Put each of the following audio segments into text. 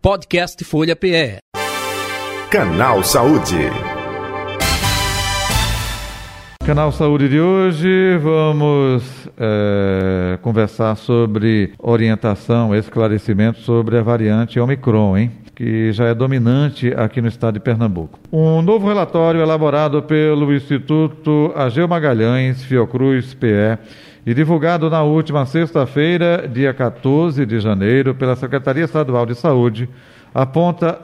Podcast Folha PE. Canal Saúde. Canal Saúde de hoje, vamos conversar sobre orientação, esclarecimento sobre a variante Omicron, que já é dominante aqui no estado de Pernambuco. Um novo relatório elaborado pelo Instituto Ageu Magalhães, Fiocruz PE, e divulgado na última sexta-feira, dia 14 de janeiro, pela Secretaria Estadual de Saúde, aponta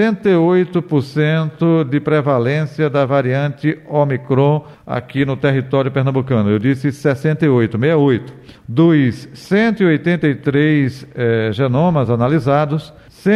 68% de prevalência da variante Omicron aqui no território pernambucano. Eu disse 68. Dos 183 genomas analisados,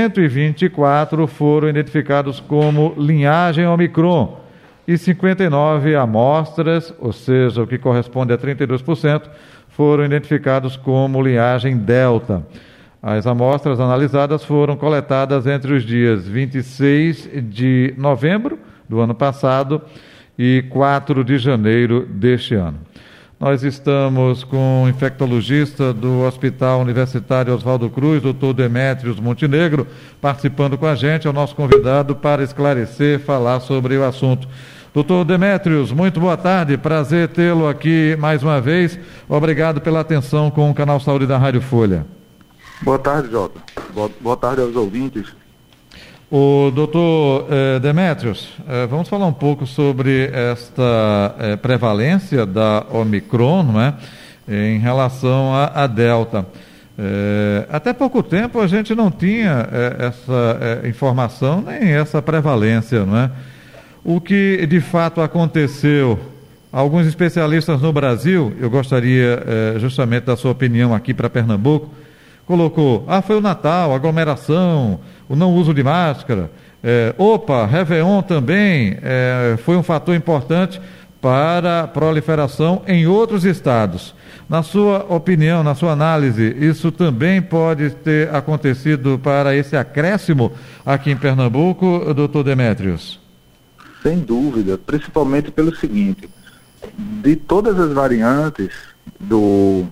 124 foram identificados como linhagem Omicron e 59 amostras, ou seja, o que corresponde a 32%, foram identificados como linhagem Delta. As amostras analisadas foram coletadas entre os dias 26 de novembro do ano passado e 4 de janeiro deste ano. Nós estamos com o infectologista do Hospital Universitário Oswaldo Cruz, Dr. Demétrios Montenegro, participando com a gente, é o nosso convidado para esclarecer, falar sobre o assunto. Doutor Demétrios, muito boa tarde, prazer tê-lo aqui mais uma vez. Obrigado pela atenção com o Canal Saúde da Rádio Folha. Boa tarde, Jota. Boa tarde aos ouvintes. O doutor Demétrios, vamos falar um pouco sobre esta prevalência da Omicron, não é? Em relação à Delta. Até pouco tempo a gente não tinha essa informação, nem essa prevalência, não é? O que de fato aconteceu, alguns especialistas no Brasil, eu gostaria justamente da sua opinião aqui para Pernambuco, colocou, foi o Natal, aglomeração, o não uso de máscara, Réveillon também foi um fator importante para a proliferação em outros estados. Na sua opinião, na sua análise, isso também pode ter acontecido para esse acréscimo aqui em Pernambuco, doutor Demétrios? Sem dúvida, principalmente pelo seguinte, de todas as variantes do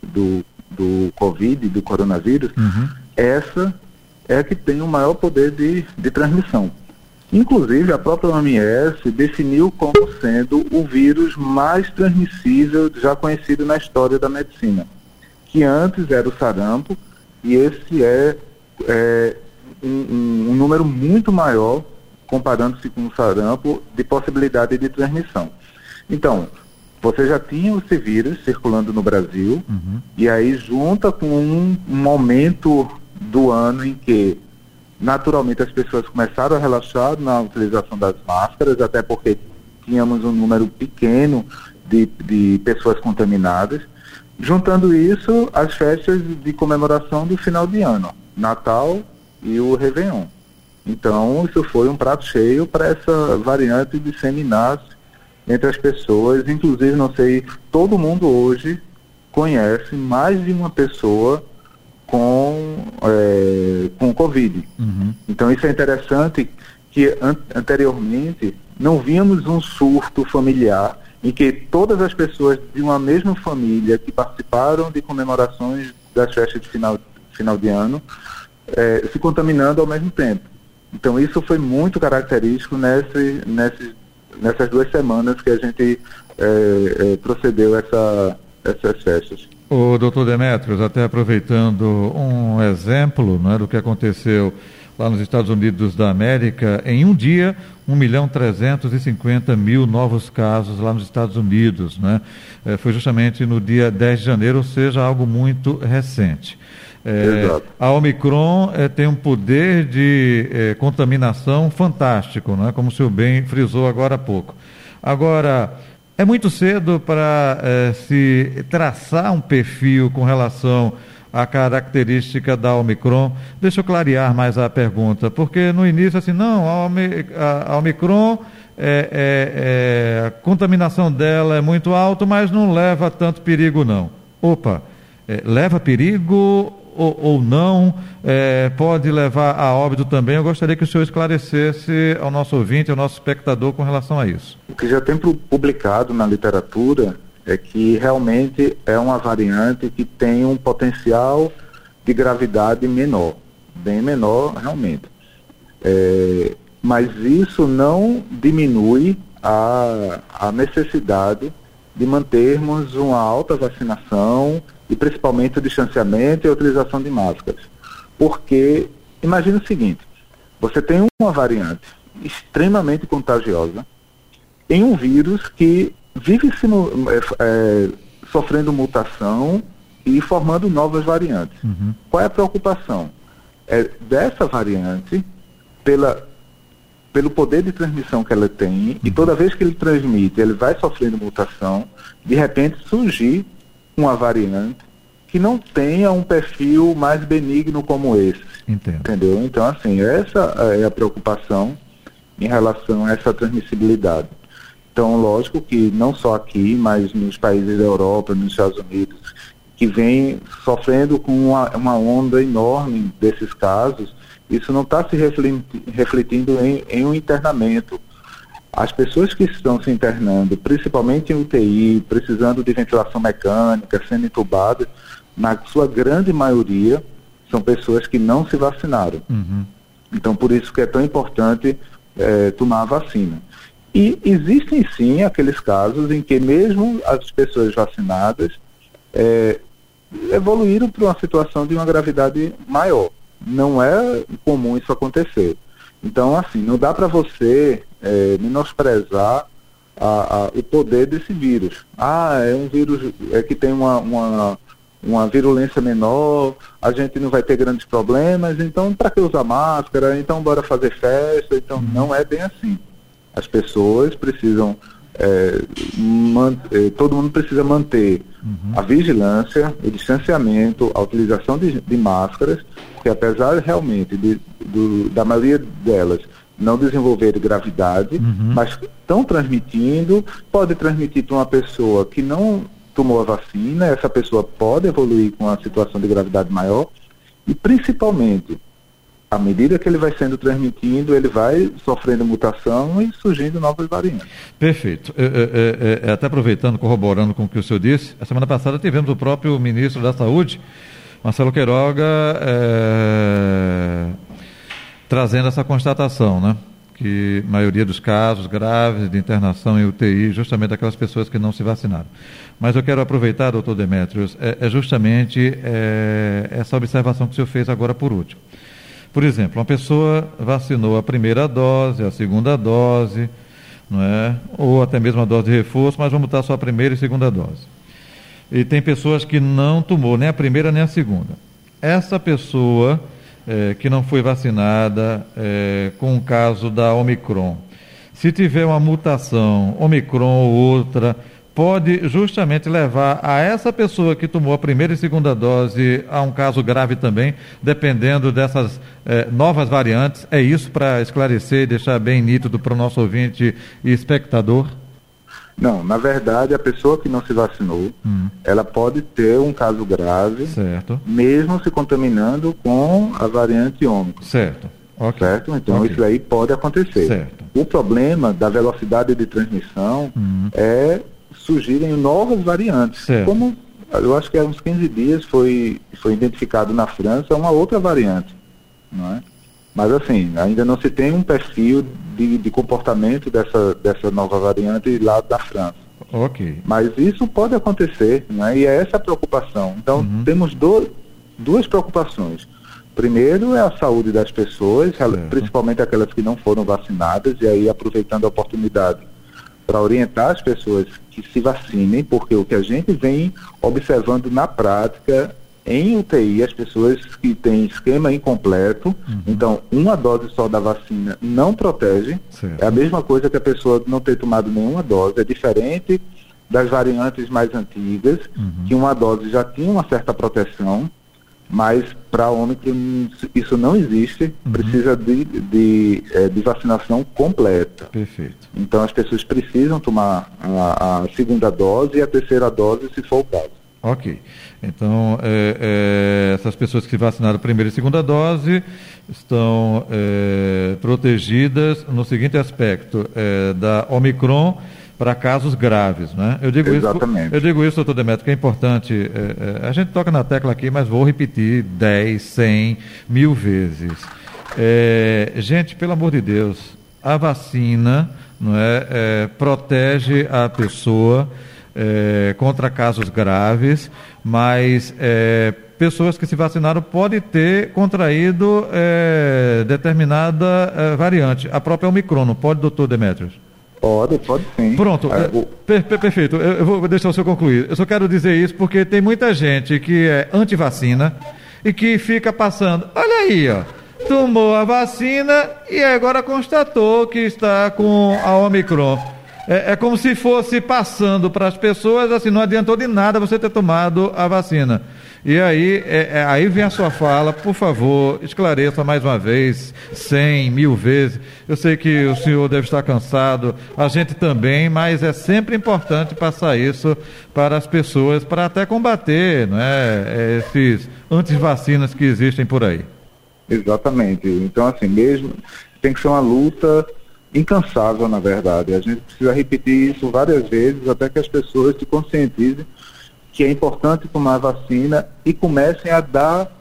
Covid, do coronavírus, essa é a que tem o maior poder de transmissão. Inclusive, a própria OMS definiu como sendo o vírus mais transmissível já conhecido na história da medicina, que antes era o sarampo, e esse é um número muito maior, comparando-se com o sarampo, de possibilidade de transmissão. Então, você já tinha esse vírus circulando no Brasil, e aí junta com um momento do ano em que, naturalmente, as pessoas começaram a relaxar na utilização das máscaras, até porque tínhamos um número pequeno de pessoas contaminadas. Juntando isso, as festas de comemoração do final de ano, Natal e o Réveillon. Então, isso foi um prato cheio para essa variante disseminar entre as pessoas. Inclusive, não sei, todo mundo hoje conhece mais de uma pessoa com Covid. Então, isso é interessante, que anteriormente não víamos um surto familiar em que todas as pessoas de uma mesma família que participaram de comemorações das festas de final de ano se contaminando ao mesmo tempo. Então, isso foi muito característico nessas 2 semanas que a gente procedeu essas festas. O doutor Demétrios, até aproveitando um exemplo, do que aconteceu lá nos Estados Unidos da América, em um dia, 1.350.000 novos casos lá nos Estados Unidos, foi justamente no dia 10 de janeiro, ou seja, algo muito recente. A Omicron tem um poder de contaminação fantástico, como o senhor bem frisou agora há pouco. Agora, é muito cedo para se traçar um perfil com relação à característica da Omicron. Deixa eu clarear mais a pergunta, porque no início, a Omicron, a contaminação dela é muito alta, mas não leva tanto perigo, não. Leva perigo ou não, pode levar a óbito também? Eu gostaria que o senhor esclarecesse ao nosso ouvinte, ao nosso espectador com relação a isso. O que já tem publicado na literatura é que realmente é uma variante que tem um potencial de gravidade menor. bem menor realmente. Mas isso não diminui a necessidade de mantermos uma alta vacinação e principalmente o distanciamento e a utilização de máscaras. Porque, imagine o seguinte, você tem uma variante extremamente contagiosa em um vírus que vive sofrendo mutação e formando novas variantes. Uhum. Qual é a preocupação? Dessa variante, pelo poder de transmissão que ela tem, e toda vez que ele transmite, ele vai sofrendo mutação, de repente surgir uma variante que não tenha um perfil mais benigno como esse. Entendo. Entendeu? Então, assim, essa é a preocupação em relação a essa transmissibilidade. Então, lógico que não só aqui, mas nos países da Europa, nos Estados Unidos, que vem sofrendo com uma onda enorme desses casos, isso não está se refletindo em um internamento. As pessoas que estão se internando, principalmente em UTI, precisando de ventilação mecânica, sendo entubadas, na sua grande maioria, são pessoas que não se vacinaram. Uhum. Então, por isso que é tão importante tomar a vacina. E existem, sim, aqueles casos em que mesmo as pessoas vacinadas evoluíram para uma situação de uma gravidade maior. Não é comum isso acontecer. Então, assim, não dá para você menosprezar o poder desse vírus. É um vírus que tem uma virulência menor, a gente não vai ter grandes problemas, então para que usar máscara? Então bora fazer festa? Então não é bem assim. As pessoas precisam, todo mundo precisa manter a vigilância, o distanciamento, a utilização de máscaras, porque apesar realmente da maioria delas não desenvolver gravidade, mas estão transmitindo, pode transmitir para uma pessoa que não tomou a vacina, essa pessoa pode evoluir com uma situação de gravidade maior e principalmente, à medida que ele vai sendo transmitindo, ele vai sofrendo mutação e surgindo novas variantes. Perfeito. Até aproveitando, corroborando com o que o senhor disse, a semana passada tivemos o próprio ministro da Saúde, Marcelo Queiroga, trazendo essa constatação, né? Que a maioria dos casos graves de internação em UTI, justamente aquelas pessoas que não se vacinaram. Mas eu quero aproveitar, doutor Demétrios, justamente essa observação que o senhor fez agora por último. Por exemplo, uma pessoa vacinou a primeira dose, a segunda dose, não é? Ou até mesmo a dose de reforço, mas vamos botar só a primeira e segunda dose. E tem pessoas que não tomou nem a primeira nem a segunda. Essa pessoa que não foi vacinada com o caso da Omicron, se tiver uma mutação, Omicron ou outra, pode justamente levar a essa pessoa que tomou a primeira e segunda dose a um caso grave também, dependendo dessas novas variantes. É isso, para esclarecer e deixar bem nítido para o nosso ouvinte e espectador? Não, na verdade, a pessoa que não se vacinou, ela pode ter um caso grave, certo, mesmo se contaminando com a variante Ômicron. Certo. Okay. Certo? Então, isso aí pode acontecer. Certo. O problema da velocidade de transmissão é surgirem novas variantes. Certo. Como eu acho que há uns 15 dias foi identificado na França uma outra variante, não é? Mas assim, ainda não se tem um perfil de comportamento dessa nova variante lá da França. Ok. Mas isso pode acontecer, né? E é essa a preocupação. Então, temos duas preocupações. Primeiro é a saúde das pessoas, principalmente aquelas que não foram vacinadas, e aí aproveitando a oportunidade para orientar as pessoas que se vacinem, porque o que a gente vem observando na prática em UTI, as pessoas que têm esquema incompleto, então uma dose só da vacina não protege, certo, é a mesma coisa que a pessoa não ter tomado nenhuma dose, é diferente das variantes mais antigas, que uma dose já tinha uma certa proteção, mas para a Ômicron isso não existe, precisa de vacinação completa. Perfeito. Então as pessoas precisam tomar a segunda dose e a terceira dose, se for o caso. Ok. Então, essas pessoas que se vacinaram a primeira e segunda dose estão protegidas no seguinte aspecto, da Omicron, para casos graves, né? Eu digo isso, doutor Demétrio, que é importante, a gente toca na tecla aqui, mas vou repetir 10, 100, 1000 vezes. Gente, pelo amor de Deus, a vacina, não protege a pessoa contra casos graves, mas pessoas que se vacinaram podem ter contraído determinada variante, a própria Omicron, não pode, doutor Demétrios? Pode sim. Pronto, perfeito. Eu vou deixar o senhor concluir. Eu só quero dizer isso porque tem muita gente que é anti-vacina e que fica passando. Olha aí, ó, tomou a vacina e agora constatou que está com a Omicron. É como se fosse passando para as pessoas, assim, não adiantou de nada você ter tomado a vacina. E aí, aí vem a sua fala, por favor, esclareça mais uma vez, 100, 1000 vezes. Eu sei que o senhor deve estar cansado, a gente também, mas é sempre importante passar isso para as pessoas, para até combater, esses anti-vacinas que existem por aí. Exatamente. Então, assim, mesmo tem que ser uma luta incansável, na verdade. A gente precisa repetir isso várias vezes até que as pessoas se conscientizem que é importante tomar a vacina e comecem a dar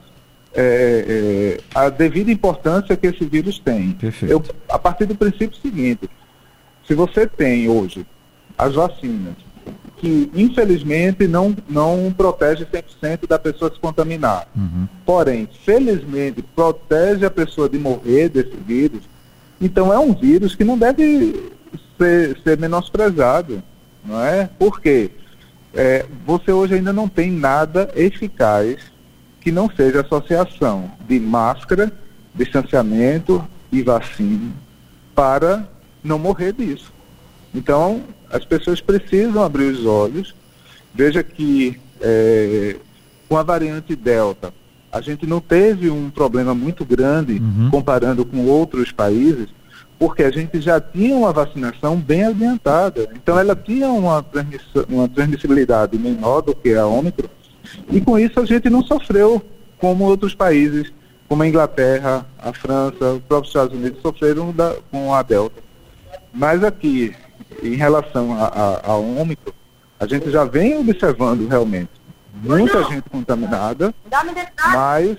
a devida importância que esse vírus tem. A partir do princípio seguinte, se você tem hoje as vacinas que infelizmente não protege 100% da pessoa se contaminar, porém, felizmente, protege a pessoa de morrer desse vírus, então é um vírus que não deve ser menosprezado, não é? Por quê? Você hoje ainda não tem nada eficaz que não seja associação de máscara, distanciamento e vacina para não morrer disso. Então, as pessoas precisam abrir os olhos. Veja que com a variante Delta, a gente não teve um problema muito grande comparando com outros países, porque a gente já tinha uma vacinação bem adiantada. Então, ela tinha uma transmissibilidade menor do que a Ômicron, e com isso a gente não sofreu como outros países, como a Inglaterra, a França, os próprios Estados Unidos sofreram com a Delta. Mas aqui, em relação a Ômicron, a gente já vem observando realmente muita gente contaminada, mas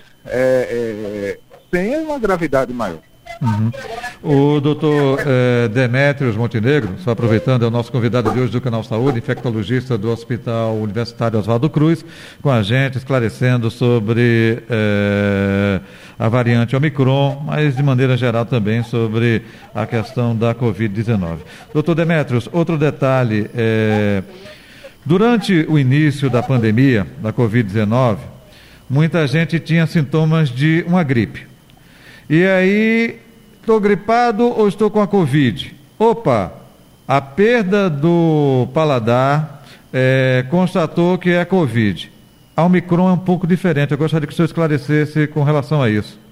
sem uma gravidade maior. O doutor Demétrios Montenegro, só aproveitando, é o nosso convidado de hoje do Canal Saúde, infectologista do Hospital Universitário Oswaldo Cruz, com a gente, esclarecendo sobre a variante Omicron, mas de maneira geral também sobre a questão da Covid-19. Doutor Demétrios, outro detalhe, durante o início da pandemia da Covid-19, muita gente tinha sintomas de uma gripe. E aí, estou gripado ou estou com a Covid? Opa, a perda do paladar constatou que é Covid. A Omicron é um pouco diferente. Eu gostaria que o senhor esclarecesse com relação a isso.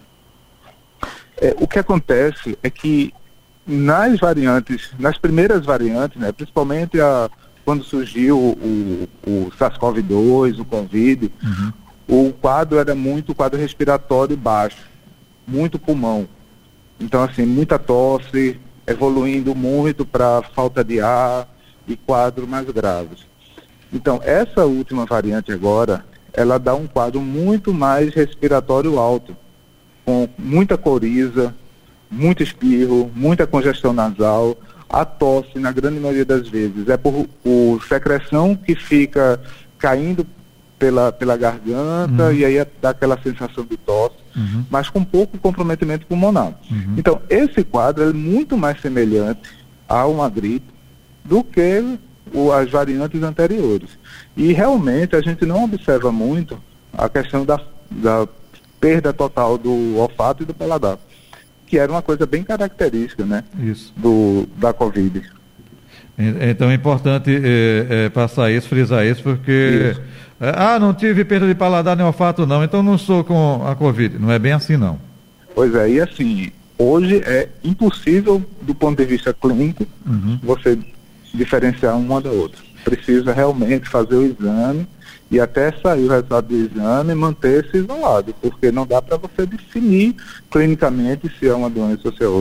O que acontece é que nas primeiras variantes, principalmente quando surgiu o SARS-CoV-2, o Covid, o quadro era muito quadro respiratório baixo, muito pulmão. Então, assim, muita tosse, evoluindo muito para falta de ar e quadros mais graves. Então, essa última variante agora, ela dá um quadro muito mais respiratório alto, com muita coriza, muito espirro, muita congestão nasal. A tosse, na grande maioria das vezes, é por secreção que fica caindo pela garganta, e aí dá aquela sensação de tosse, mas com pouco comprometimento pulmonar. Então, esse quadro é muito mais semelhante a uma gripe do que as variantes anteriores. E realmente a gente não observa muito a questão da perda total do olfato e do paladar, que era uma coisa bem característica, Isso. Da Covid. Então é importante passar isso, frisar isso, porque não tive perda de paladar nem olfato não, então não sou com a Covid. Não é bem assim não. Pois é, e assim, hoje é impossível do ponto de vista clínico você diferenciar uma da outra. Precisa realmente fazer o exame e até sair o resultado do exame manter-se isolado, porque não dá para você definir clinicamente se é uma doença ou se é outra.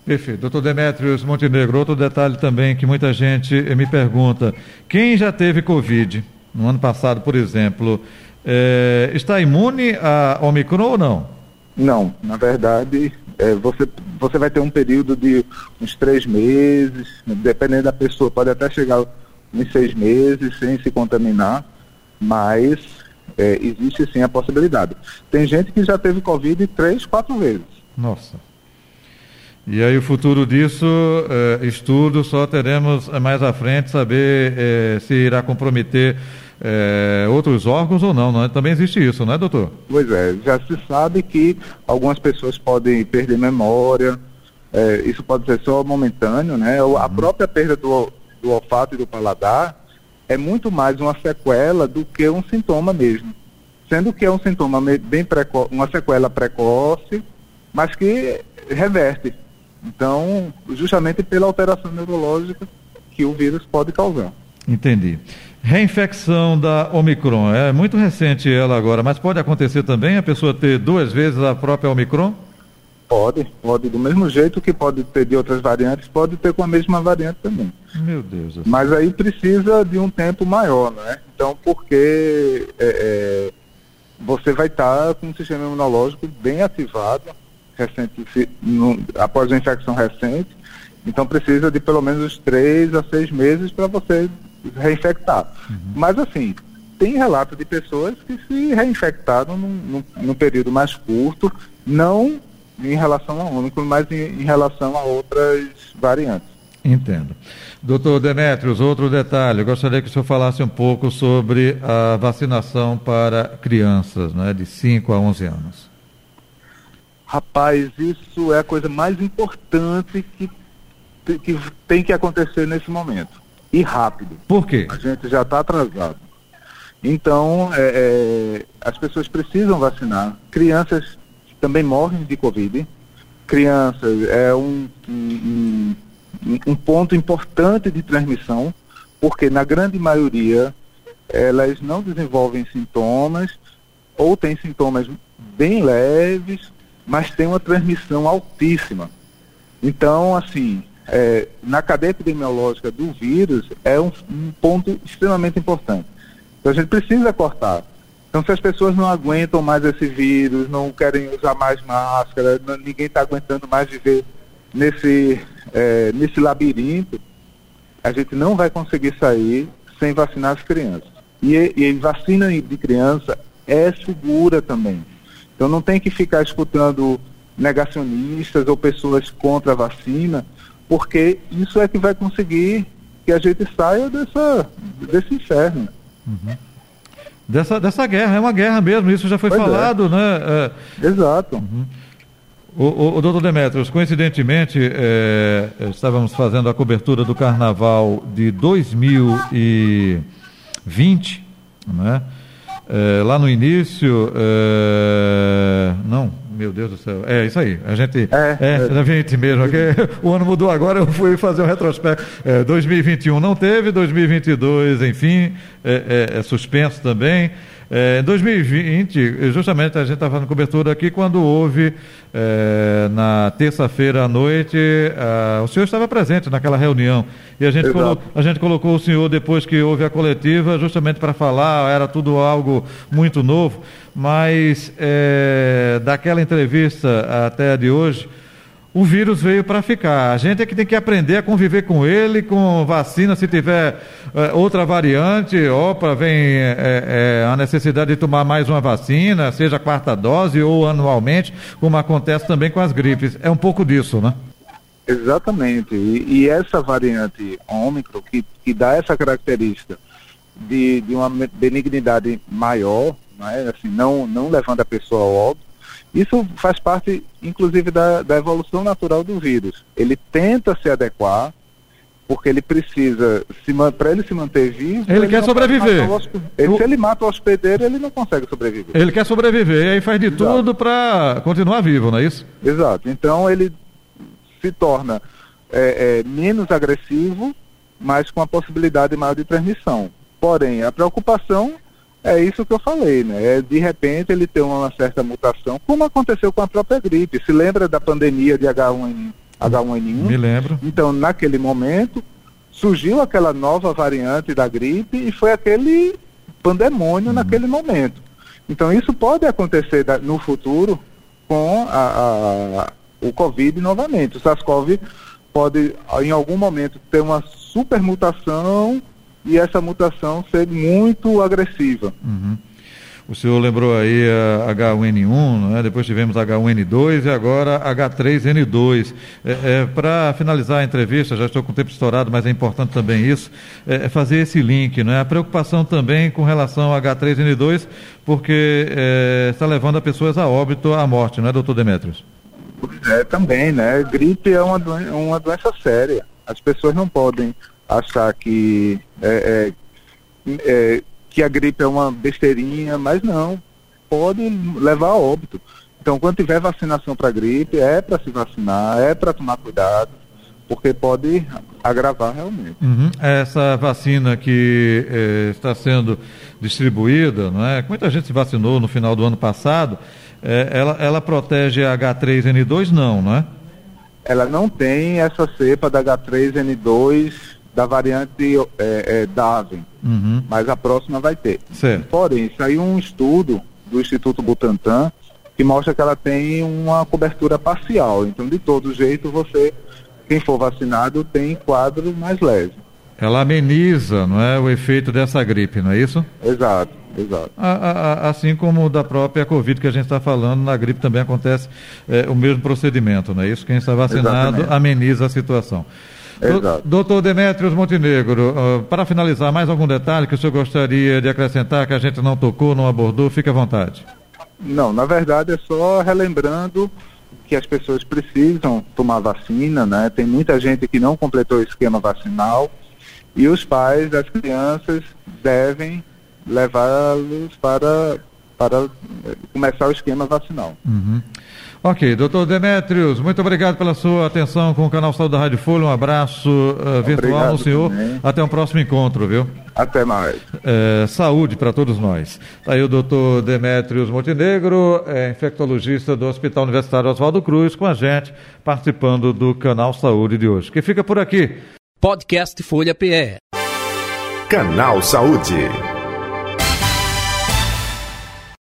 Perfeito. Doutor Demétrios Montenegro, outro detalhe também que muita gente me pergunta, quem já teve Covid no ano passado, por exemplo, está imune a Omicron ou não? Não, na verdade, você vai ter um período de uns 3 meses, dependendo da pessoa, pode até chegar uns 6 meses sem se contaminar, mas existe sim a possibilidade. Tem gente que já teve Covid 3, 4 vezes. Nossa. E aí o futuro disso, estudo, só teremos mais à frente saber se irá comprometer outros órgãos ou não, não é? Também existe isso, não é, doutor? Pois é, já se sabe que algumas pessoas podem perder memória, isso pode ser só momentâneo, né? A própria perda do olfato e do paladar é muito mais uma sequela do que um sintoma mesmo. Sendo que é um sintoma bem precoce, uma sequela precoce, mas que reverte. Então, justamente pela alteração neurológica que o vírus pode causar. Entendi. Reinfecção da Omicron, é muito recente ela agora, mas pode acontecer também a pessoa ter 2 vezes a própria Omicron? Pode. Do mesmo jeito que pode ter de outras variantes, pode ter com a mesma variante também. Meu Deus. Mas aí precisa de um tempo maior, né? Então, porque você vai estar com um sistema imunológico bem ativado, após a infecção recente, então precisa de pelo menos 3 a 6 meses para você reinfectar. Mas assim, tem relato de pessoas que se reinfectaram num período mais curto, não em relação a Ômicron, mas em relação a outras variantes. Entendo. Doutor Demétrios, outro detalhe, eu gostaria que o senhor falasse um pouco sobre a vacinação para crianças, né, de 5 a 11 anos. Rapaz, isso é a coisa mais importante que tem que acontecer nesse momento. E rápido. Por quê? A gente já está atrasado. Então, as pessoas precisam vacinar. Crianças também morrem de Covid. Crianças é um ponto importante de transmissão, porque na grande maioria elas não desenvolvem sintomas ou têm sintomas bem leves, mas tem uma transmissão altíssima. Então, assim, na cadeia epidemiológica do vírus é um ponto extremamente importante. Então a gente precisa cortar. Então, se as pessoas não aguentam mais esse vírus, não querem usar mais máscara, ninguém está aguentando mais viver nesse labirinto, a gente não vai conseguir sair sem vacinar as crianças. E vacina de criança é segura também. Então não tem que ficar escutando negacionistas ou pessoas contra a vacina, porque isso é que vai conseguir que a gente saia desse inferno. Uhum. Dessa guerra, é uma guerra mesmo, isso já foi falado, né? Exato. Uhum. O doutor Demétrios, coincidentemente, estávamos fazendo a cobertura do Carnaval de 2020, né? Lá no início, não, meu Deus do céu, é isso aí, a gente, 20 mesmo, o ano mudou agora, eu fui fazer um retrospecto, 2021 não teve, 2022, enfim, suspenso também. Em 2020, justamente a gente estava fazendo cobertura aqui quando houve, na terça-feira à noite, o senhor estava presente naquela reunião e a gente colocou o senhor depois que houve a coletiva justamente para falar, era tudo algo muito novo, mas daquela entrevista até a de hoje, o vírus veio para ficar. A gente é que tem que aprender a conviver com ele, com vacina, se tiver outra variante, vem a necessidade de tomar mais uma vacina, seja a 4ª dose ou anualmente, como acontece também com as gripes. É um pouco disso, né? Exatamente. E essa variante Ômicron, que dá essa característica de uma benignidade maior, né? Assim, não levando a pessoa ao óbito, isso faz parte, inclusive, da evolução natural do vírus. Ele tenta se adequar, porque ele precisa, para ele se manter vivo... Ele quer sobreviver. Se ele mata o hospedeiro, ele não consegue sobreviver. Ele quer sobreviver, e aí faz de tudo para continuar vivo, não é isso? Exato. Então, ele se torna menos agressivo, mas com a possibilidade maior de transmissão. Porém, a preocupação... É isso que eu falei, né? De repente ele tem uma certa mutação, como aconteceu com a própria gripe. Se lembra da pandemia de H1N1. Me lembro. Então, naquele momento, surgiu aquela nova variante da gripe e foi aquele pandemônio naquele momento. Então, isso pode acontecer no futuro com o Covid novamente. O SARS-CoV pode, em algum momento, ter uma supermutação e essa mutação ser muito agressiva. O senhor lembrou aí a H1N1, né? Depois tivemos H1N2 e agora H3N2. Para finalizar a entrevista, já estou com o tempo estourado, mas é importante também isso, fazer esse link, né? A preocupação também com relação ao H3N2, porque está levando as pessoas a óbito, à morte, não é, doutor Demetrios? Pois é, também, né? Gripe é uma doença séria. As pessoas não podem achar que a gripe é uma besteirinha, mas não, pode levar a óbito. Então, quando tiver vacinação para gripe, é para se vacinar, é para tomar cuidado, porque pode agravar realmente. Essa vacina que está sendo distribuída, não é? Muita gente se vacinou no final do ano passado, ela protege a H3N2? Não é? Ela não tem essa cepa da H3N2 da variante Darwin, mas a próxima vai ter. Certo. Porém, saiu um estudo do Instituto Butantan que mostra que ela tem uma cobertura parcial. Então, de todo jeito, quem for vacinado tem quadro mais leve. Ela ameniza, não é, o efeito dessa gripe, não é isso? Exato. Assim como da própria Covid que a gente está falando, na gripe também acontece o mesmo procedimento, não é isso? Quem está vacinado ameniza a situação. Doutor Demetrios Montenegro, para finalizar, mais algum detalhe que o senhor gostaria de acrescentar que a gente não tocou, não abordou? Fique à vontade. Não, na verdade é só relembrando que as pessoas precisam tomar vacina, né? Tem muita gente que não completou o esquema vacinal e os pais das crianças devem levá-los para começar o esquema vacinal. Ok, doutor Demetrios, muito obrigado pela sua atenção com o Canal Saúde da Rádio Folha. Um abraço virtual no senhor. Também. Até um próximo encontro, viu? Até mais. Saúde para todos nós. Tá aí o doutor Demetrios Montenegro, infectologista do Hospital Universitário Oswaldo Cruz, com a gente, participando do Canal Saúde de hoje. Que fica por aqui. Podcast Folha PE. Canal Saúde.